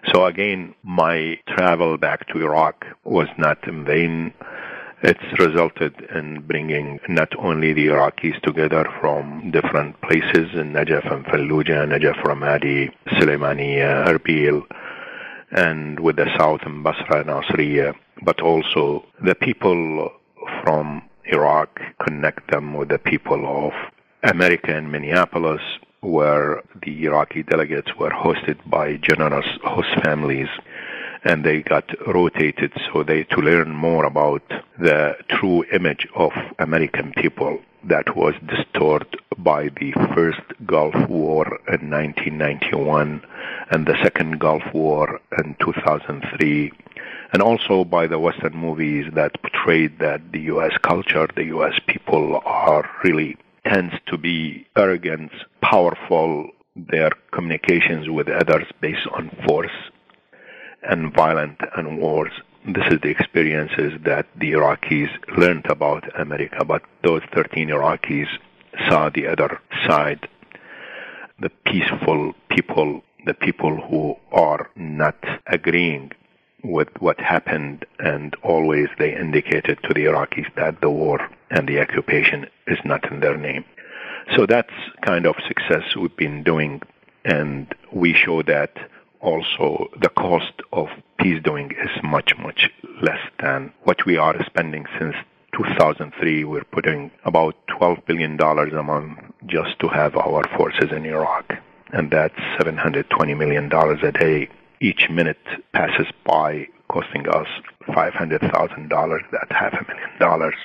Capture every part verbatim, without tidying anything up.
So again, my travel back to Iraq was not in vain. It's resulted in bringing not only the Iraqis together from different places in Najaf and Fallujah, Najaf, Ramadi, Suleimaniya, Erbil, and with the south in Basra and Nasiriyah, but also the people from Iraq, connect them with the people of America in Minneapolis, where the Iraqi delegates were hosted by generous host families, and they got rotated so they to learn more about the true image of American people that was distorted by the first Gulf War in nineteen ninety-one and the second Gulf War in two thousand three, and also by the Western movies that portrayed that the U S culture, the U S people are really tends to be arrogant, powerful, their communications with others based on force and violent and wars. This is the experiences that the Iraqis learned about America, but those thirteen Iraqis saw the other side, the peaceful people, the people who are not agreeing with what happened, and always they indicated to the Iraqis that the war and the occupation is not in their name. So that's kind of success we've been doing, and we show that also the cost of peace doing is much, much less than what we are spending since two thousand three. We're putting about twelve billion dollars a month just to have our forces in Iraq, and that's seven hundred twenty million dollars a day. Each minute passes by costing us five hundred thousand dollars, that's half a million dollars.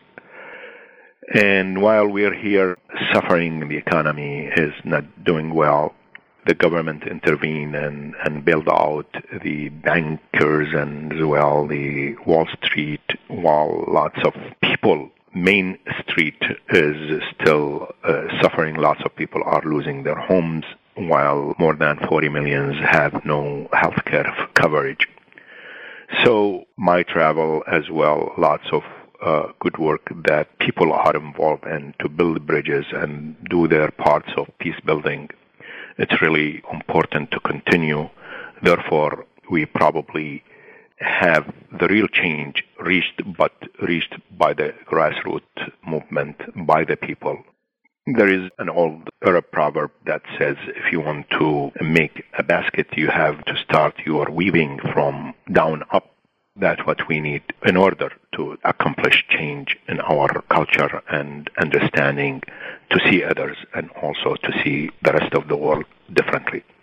And while we're here suffering, the economy is not doing well, the government intervene and, and build out the bankers and as well the Wall Street, while lots of people, Main Street is still uh, suffering. Lots of people are losing their homes, while more than forty million have no health care coverage. So my travel as well, lots of uh, good work that people are involved in to build bridges and do their parts of peace building. It's really important to continue. Therefore, we probably have the real change reached, but reached by the grassroots movement, by the people. There is an old Arab proverb that says, if you want to make a basket, you have to start your weaving from down up. That's what we need in order to accomplish change in our culture and understanding, to see others and also to see the rest of the world differently.